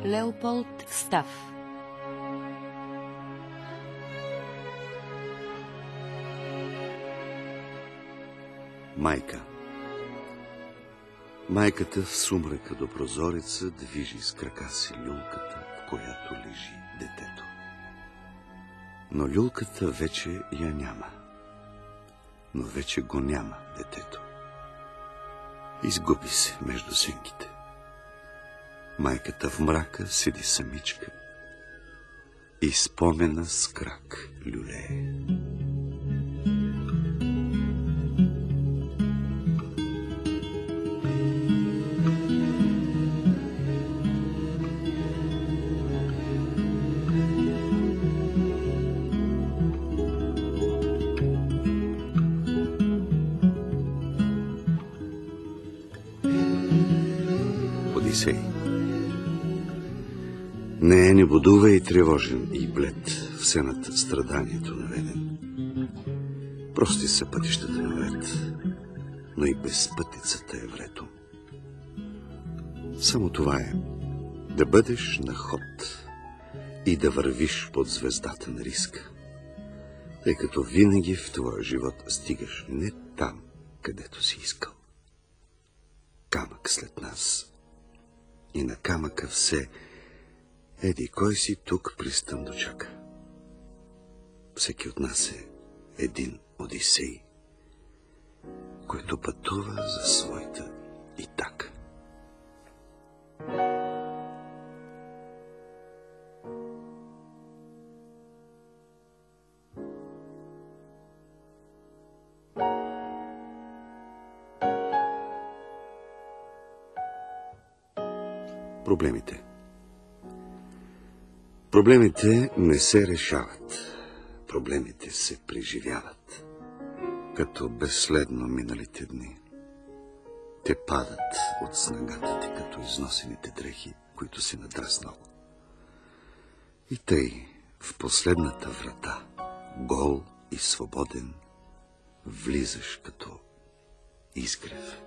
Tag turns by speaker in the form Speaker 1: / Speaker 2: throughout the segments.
Speaker 1: Леополд Став.
Speaker 2: Майка. Майката в сумрака до прозореца движи с крака си люлката, в която лежи детето. Но люлката вече я няма. Но вече го няма детето. Изгуби се между сенките. Майката в мрака седи самичка и спомена с крак люлее. Одисей. Не е небудува и тревожен и блед, все над страданието наведен. Прости са пътищата навред, но и без пътицата е врето. Само това е да бъдеш на ход и да вървиш под звездата на риска, тъй като винаги в твоя живот стигаш не там, където си искал. Камък след нас. И на камъка все еди кой си тук пристан дочака. Всеки от нас е един Одисей, който пътува за своята Итака. Проблемите. Проблемите не се решават. Проблемите се преживяват. Като безследно миналите дни. Те падат от снагата ти, като износените дрехи, които си надраснал. И тъй в последната врата, гол и свободен, влизаш като изгрев.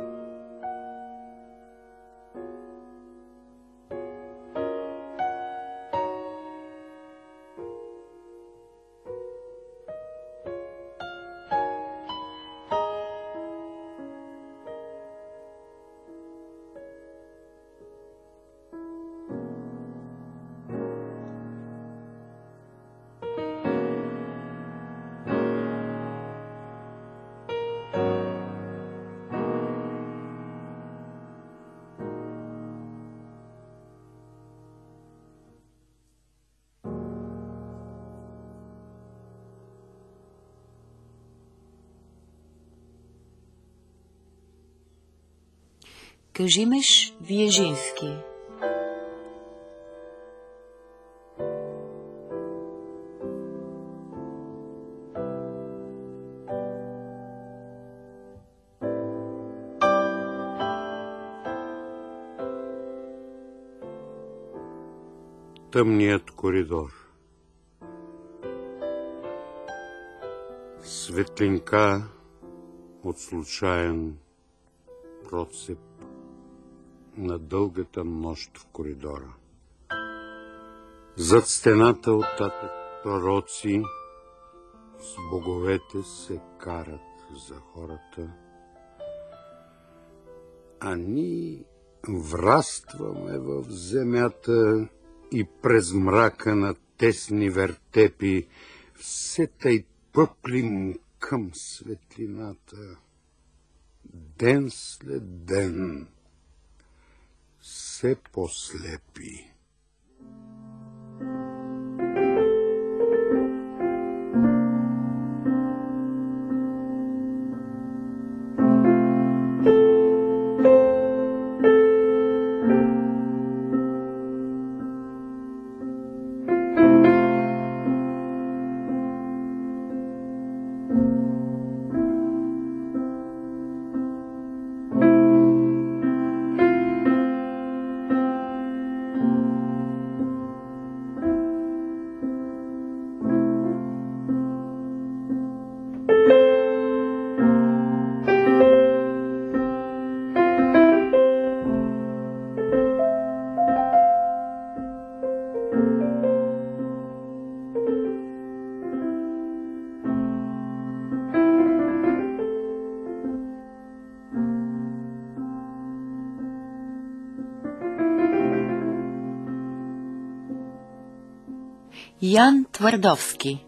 Speaker 1: Кажимеш Виежински.
Speaker 3: Тъмният коридор. Светлинка от случаен процеп на дългата нощ в коридора. Зад стената оттатък пророци с боговете се карат за хората, а ние врастваме в земята и през мрака на тесни вертепи все тъй пъплим към светлината. Ден след ден се послепи.
Speaker 1: Jan Twardowski.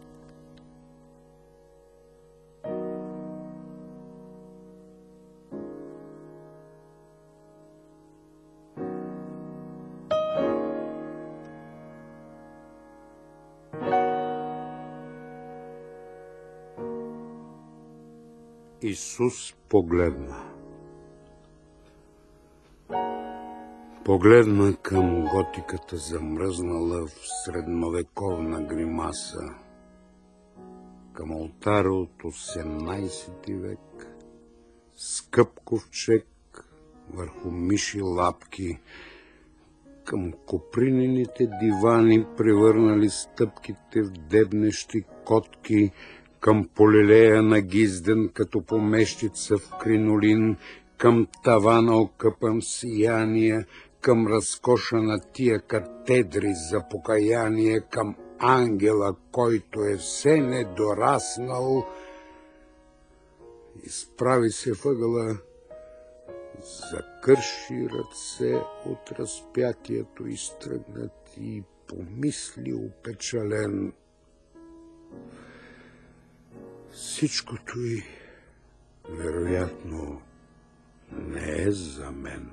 Speaker 3: Исус погледна. Погледна към готиката, замръзнала в средновековна гримаса, към олтара от 18 век, скъп ковчег върху миши лапки, към копринените дивани, превърнали стъпките в дебнещи котки, към полилея нагизден като помещица в кринолин, към тавана окъпан сияния, към разкоша на тия катедри за покаяние, към ангела, който е все недораснал, изправи се въгъла, закърши ръце от разпятието изтръгнат и помисли опечален: всичкото й вероятно не е за мен.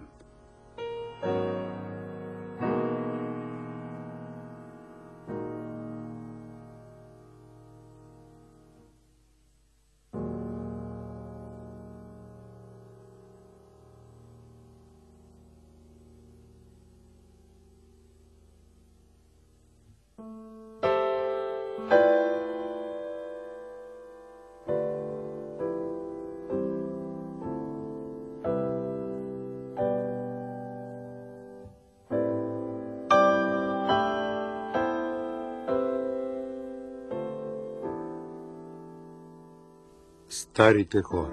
Speaker 3: Старите хора.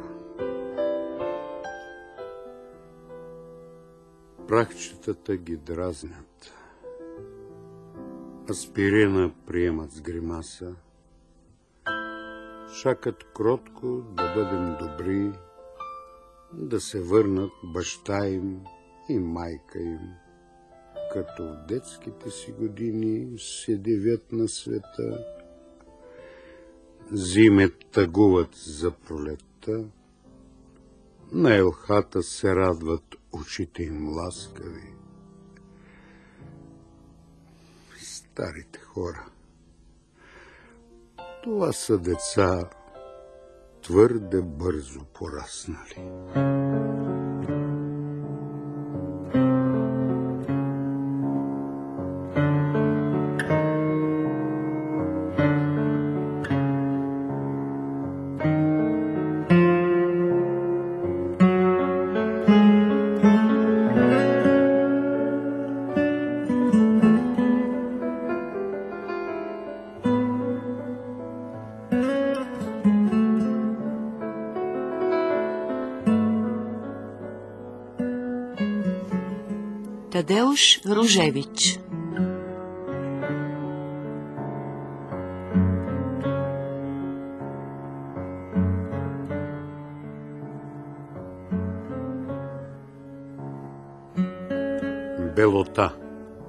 Speaker 3: Прахчетата ги дразнят. Аспирина приемат с гримаса. Чакат кротко да бъдем добри, да се върнат баща им и майка им, като в детските си години се дивят на света. Зиме тъгуват за пролетта, на елхата се радват очите им ласкави. Старите хора, това са деца твърде бързо пораснали.
Speaker 1: Tadeusz Różewicz.
Speaker 3: Белота.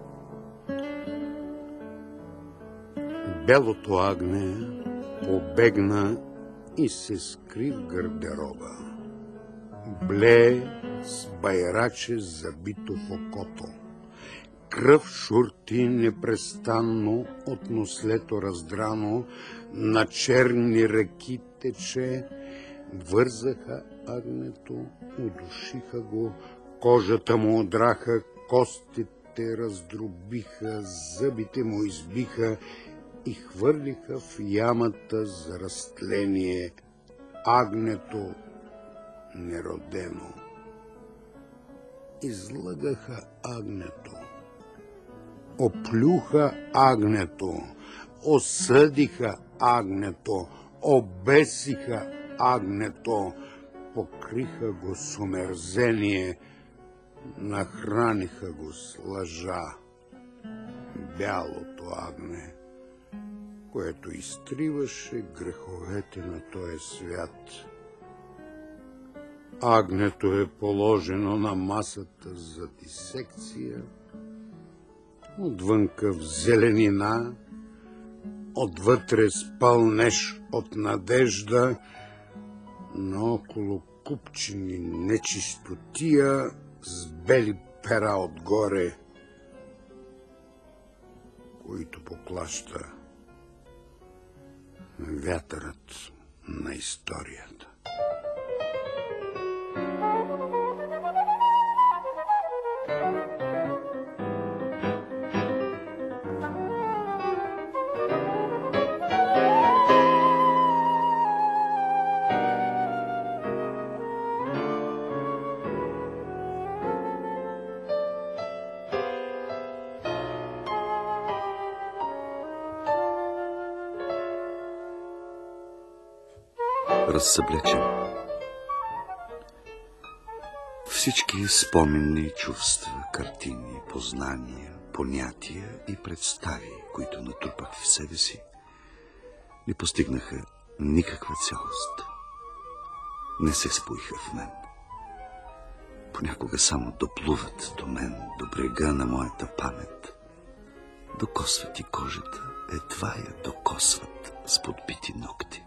Speaker 3: Белото агне побегна и се скри в гардероба. Блее с байраче забито в окото. Кръв шурти непрестанно от нослето раздрано, на черни реки тече. Вързаха агнето, удушиха го, кожата му одраха, костите раздробиха, зъбите му избиха и хвърлиха в ямата за разтление агнето неродено. Излъгаха агнето, оплюха агнето, осъдиха агнето, обесиха агнето, покриха го с омерзение, нахраниха го с лъжа. Бялото агне, което изтриваше греховете на този свят. Агнето е положено на масата за дисекция, отвънка в зеленина, отвътре спълнеш от надежда, наоколо купчини нечистотия с бели пера отгоре, които поклаща вятърът на историята.
Speaker 2: Разсъблечен. Всички споменни чувства, картини, познания, понятия и представи, които натрупах в себе си, не постигнаха никаква цялост. Не се споиха в мен. Понякога само доплуват до мен, до брега на моята памет. Докосват и кожата, едва я докосват с подбити ногти.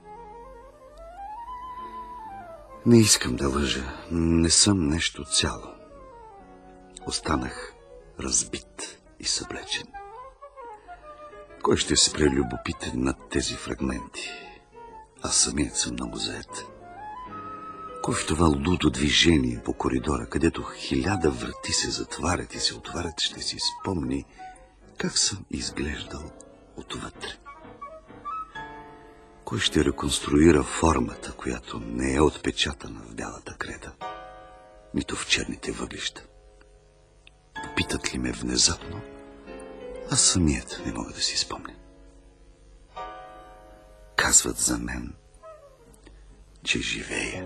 Speaker 2: Не искам да лъжа, не съм нещо цяло. Останах разбит и съблечен. Кой ще се прелюбопитен над тези фрагменти? Аз самият съм много заед. Кой в това лудо движение по коридора, където 1000 врати се затварят и се отварят, ще си спомни как съм изглеждал отвътре? Кой ще реконструира формата, която не е отпечатана в бялата креда, нито в черните въглища? Питат ли ме внезапно, аз самият не мога да си спомня. Казват за мен, че живея.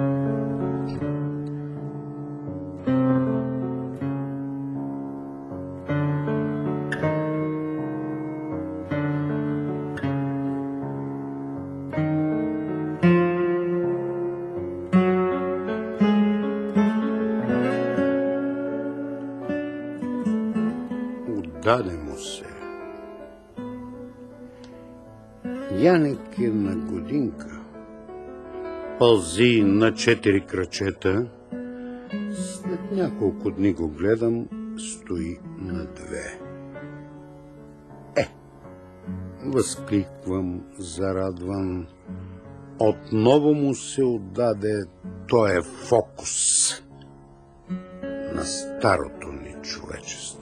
Speaker 3: Даде му се. Яник е на годинка. Пълзи на 4 крачета. След няколко дни го гледам, стои на 2. Възкликвам, зарадван. Отново му се отдаде тоя фокус на старото ни човечество.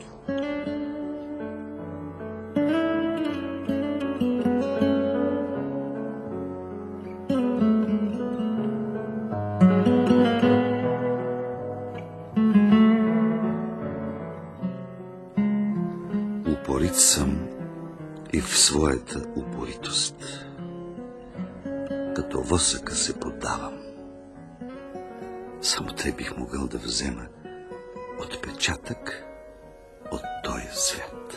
Speaker 2: Упорит съм и в своята упоритост. Като восъка се поддавам. Само тъй бих могъл да взема отпечатък от този свят.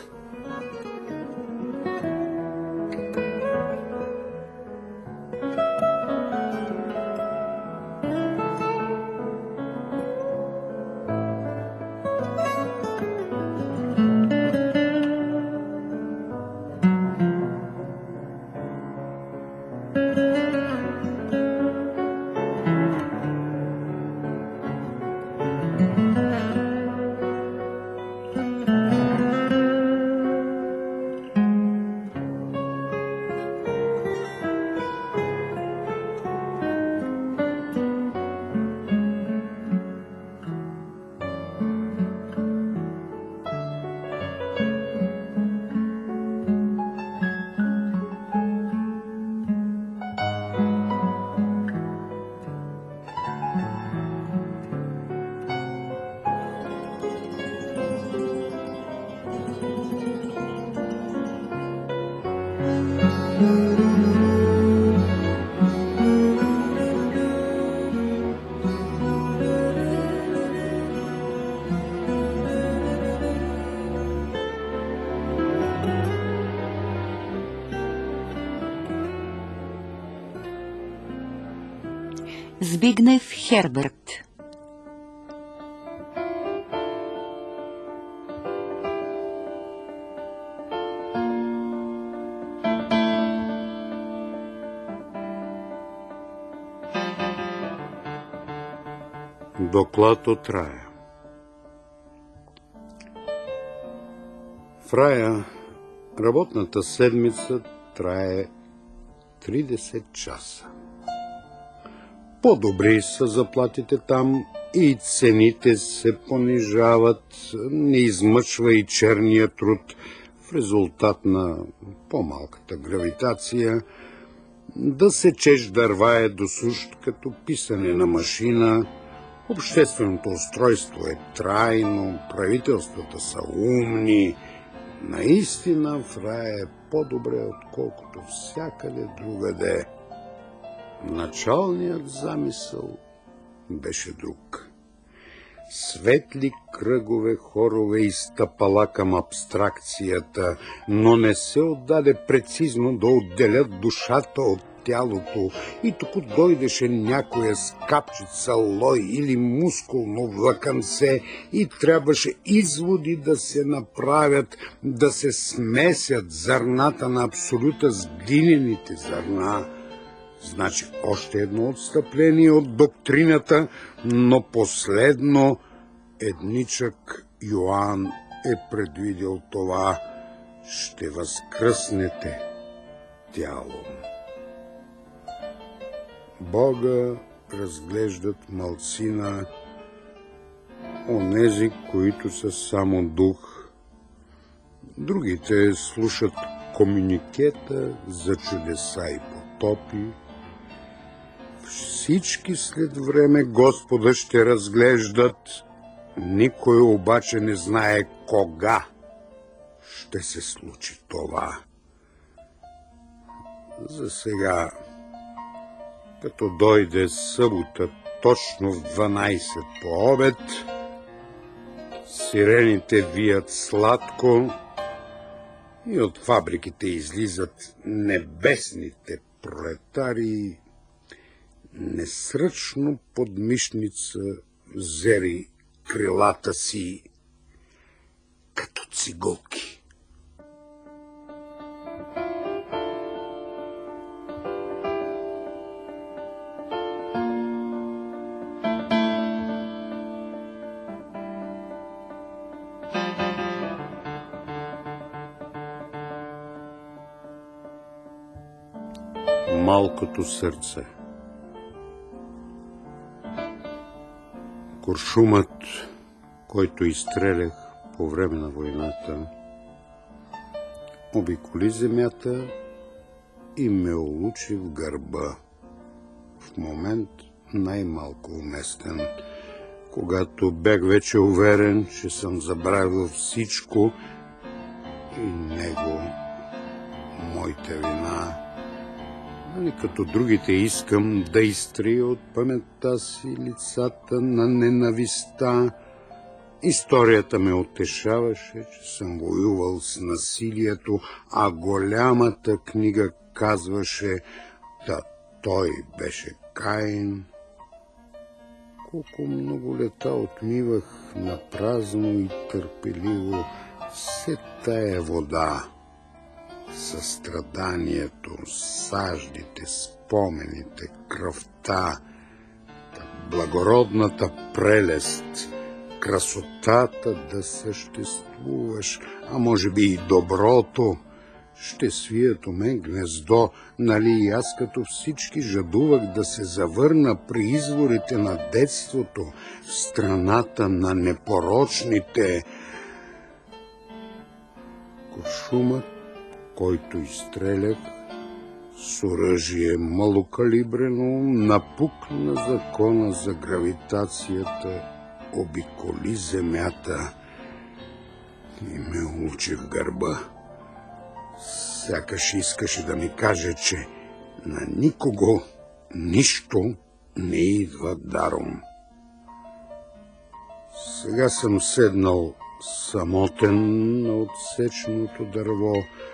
Speaker 1: Збигнев Херберт.
Speaker 3: Доклад от рая. В рая работната седмица трае 30 часа. По-добри са заплатите там и цените се понижават, не измъчва и черния труд в резултат на по-малката гравитация. Да сечеш дърва е досущ като писане на машина. Общественото устройство е трайно, правителствата са умни. Наистина в рая е по-добре, отколкото всякъде другаде. Началният замисъл беше друг. Светли кръгове, хорове и стъпала към абстракцията, но не се отдаде прецизно да отделят душата от тялото и тук дойдеше някоя скапчица лой или мускулно влакънце и трябваше изводи да се направят, да се смесят зърната на абсолюта с глинените зърна. Значи още едно отстъпление от доктрината, но последно едничък Йоан е предвидил това: ще възкръснете тяло. Бога разглеждат малцина, онези, които са само дух. Другите слушат комуникета за чудеса и потопи. Всички след време Господа ще разглеждат, никой обаче не знае кога ще се случи това. За сега, като дойде събота точно в 12 по обед, сирените вият сладко и от фабриките излизат небесните пролетари, несръчно под мишница взери крилата си като цигулки. Малкото сърце. Куршумът, който изстрелях по време на войната, обиколи земята и ме улучи в гърба. В момент най-малко уместен, когато бях вече уверен, че съм забравил всичко и него, моята вина. Нали, като другите искам да изтрия от паметта си лицата на ненавистта. Историята ме утешаваше, че съм воювал с насилието, а голямата книга казваше, да той беше Каин. Колко много лета отмивах на празно и търпеливо все тая вода. Състраданието, саждите, спомените, кръвта, благородната прелест, красотата да съществуваш, а може би и доброто, ще свият у мен гнездо, нали и аз като всички жадувах да се завърна при изворите на детството, в страната на непорочните. Куршумът, който изстрелях с оръжие малокалибрено, напукна закона за гравитацията, обиколи земята и ме улучи в гърба. Сякаш искаше да ми каже, че на никого нищо не идва даром. Сега съм седнал самотен на отсеченото дърво,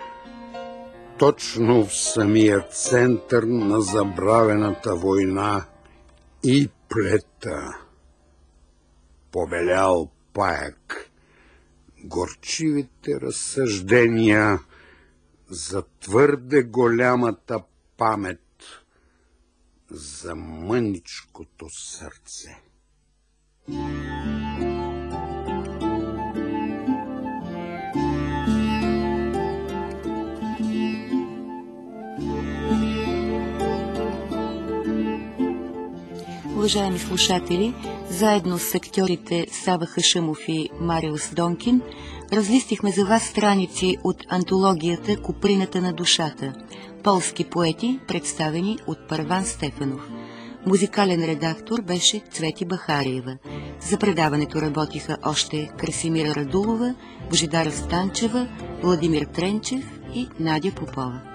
Speaker 3: точно в самия център на забравената война и плета. Повелял паяк, горчивите разсъждения за твърде голямата памет, за мъничкото сърце.
Speaker 1: Уважаеми слушатели, заедно с актьорите Сава Хашъмов и Мариус Донкин разлистихме за вас страници от антологията "Куприната на душата", полски поети, представени от Първан Стефанов. Музикален редактор беше Цвети Бахариева. За предаването работиха още Красимира Радулова, Божидара Станчева, Владимир Тренчев и Надя Попова.